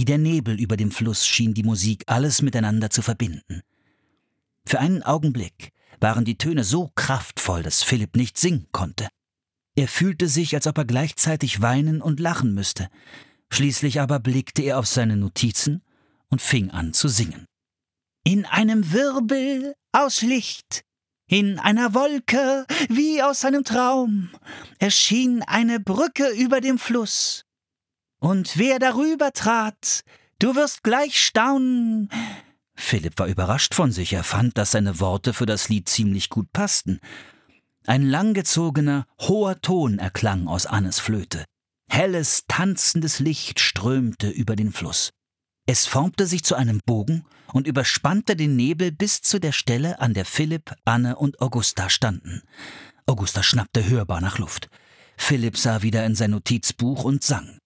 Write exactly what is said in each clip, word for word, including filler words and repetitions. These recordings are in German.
Wie der Nebel über dem Fluss schien die Musik alles miteinander zu verbinden. Für einen Augenblick waren die Töne so kraftvoll, dass Philipp nicht singen konnte. Er fühlte sich, als ob er gleichzeitig weinen und lachen müsste. Schließlich aber blickte er auf seine Notizen und fing an zu singen. In einem Wirbel aus Licht, in einer Wolke wie aus einem Traum, erschien eine Brücke über dem Fluss. Und wer darüber trat, du wirst gleich staunen. Philipp war überrascht von sich. Er fand, dass seine Worte für das Lied ziemlich gut passten. Ein langgezogener, hoher Ton erklang aus Annes Flöte. Helles, tanzendes Licht strömte über den Fluss. Es formte sich zu einem Bogen und überspannte den Nebel bis zu der Stelle, an der Philipp, Anne und Augusta standen. Augusta schnappte hörbar nach Luft. Philipp sah wieder in sein Notizbuch und sang.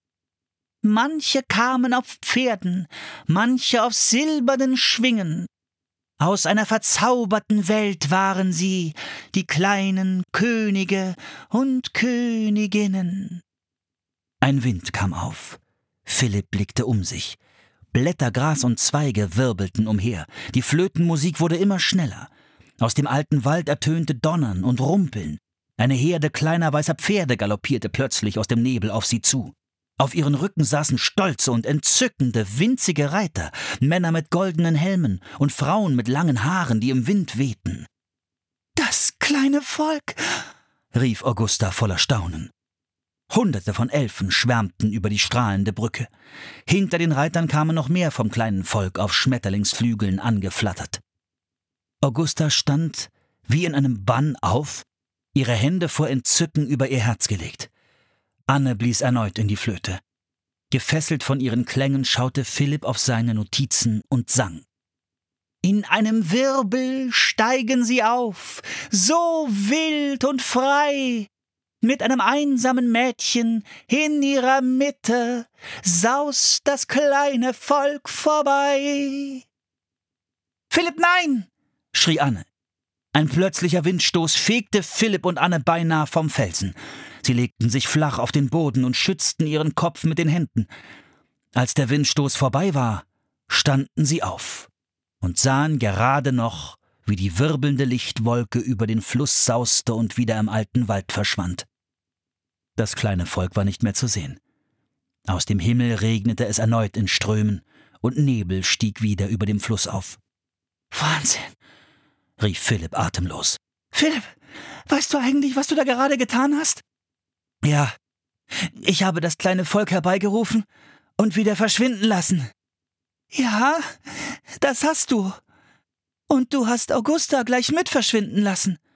Manche kamen auf Pferden, manche auf silbernen Schwingen. Aus einer verzauberten Welt waren sie, die kleinen Könige und Königinnen. Ein Wind kam auf. Philipp blickte um sich. Blätter, Gras und Zweige wirbelten umher. Die Flötenmusik wurde immer schneller. Aus dem alten Wald ertönte Donnern und Rumpeln. Eine Herde kleiner weißer Pferde galoppierte plötzlich aus dem Nebel auf sie zu. Auf ihren Rücken saßen stolze und entzückende, winzige Reiter, Männer mit goldenen Helmen und Frauen mit langen Haaren, die im Wind wehten. »Das kleine Volk«, rief Augusta voller Staunen. Hunderte von Elfen schwärmten über die strahlende Brücke. Hinter den Reitern kamen noch mehr vom kleinen Volk auf Schmetterlingsflügeln angeflattert. Augusta stand wie in einem Bann auf, ihre Hände vor Entzücken über ihr Herz gelegt. Anne blies erneut in die Flöte. Gefesselt von ihren Klängen schaute Philipp auf seine Notizen und sang. In einem Wirbel steigen sie auf, so wild und frei. Mit einem einsamen Mädchen in ihrer Mitte saust das kleine Volk vorbei. »Philipp, nein!« schrie Anne. Ein plötzlicher Windstoß fegte Philipp und Anne beinahe vom Felsen. Sie legten sich flach auf den Boden und schützten ihren Kopf mit den Händen. Als der Windstoß vorbei war, standen sie auf und sahen gerade noch, wie die wirbelnde Lichtwolke über den Fluss sauste und wieder im alten Wald verschwand. Das kleine Volk war nicht mehr zu sehen. Aus dem Himmel regnete es erneut in Strömen und Nebel stieg wieder über dem Fluss auf. »Wahnsinn«, rief Philipp atemlos. »Philipp, weißt du eigentlich, was du da gerade getan hast?« »Ja, ich habe das kleine Volk herbeigerufen und wieder verschwinden lassen.« »Ja, das hast du. Und du hast Augusta gleich mit verschwinden lassen.